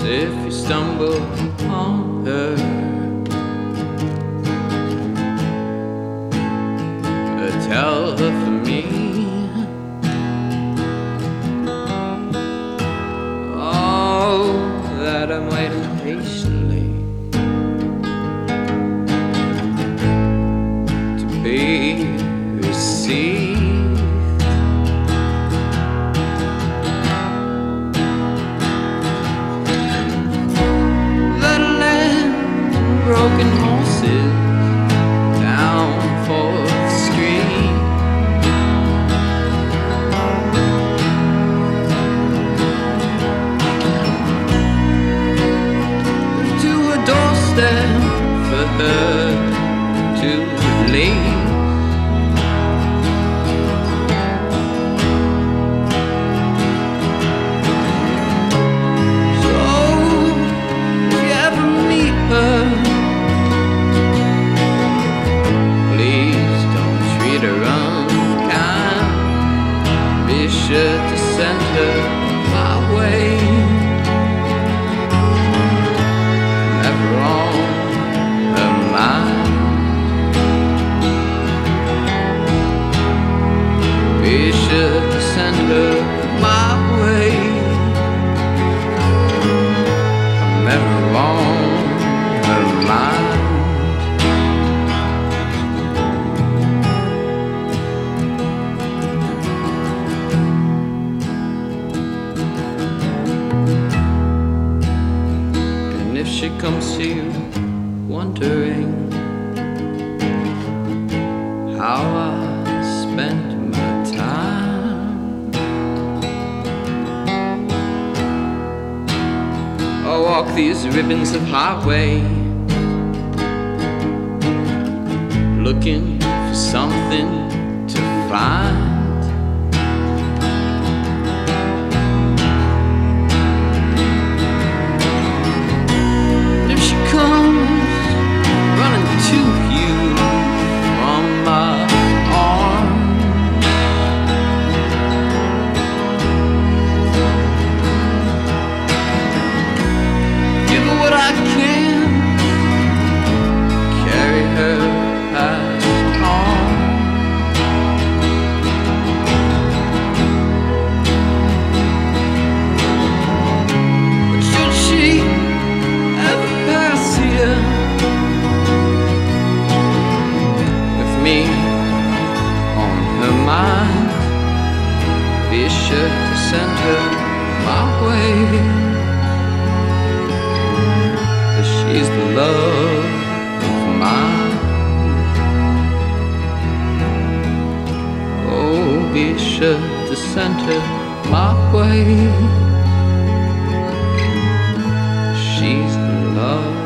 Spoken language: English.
if you stumble on her. Tell her for me that I'm waiting patiently to be received. That land and broken horses down 4th Street. For her to leave. So if you ever meet her, please don't treat her unkind. Be sure to send her my way. Never on her mind. Be sure to send her my way. I'm never on her mind. And if she comes to you wondering how I spent my time, I walk these ribbons of highway, looking for something to find. And if she comes running to you from my arms, give her what I can, carry her past home. But should she ever pass here, me on her mind, be sure to send her my way, 'cause she's the love of mine. Oh, be sure to send her my way, she's the love